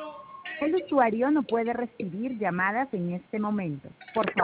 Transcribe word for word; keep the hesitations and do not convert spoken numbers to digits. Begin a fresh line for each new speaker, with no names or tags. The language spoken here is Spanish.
El usuario no puede recibir llamadas en este momento. Por favor.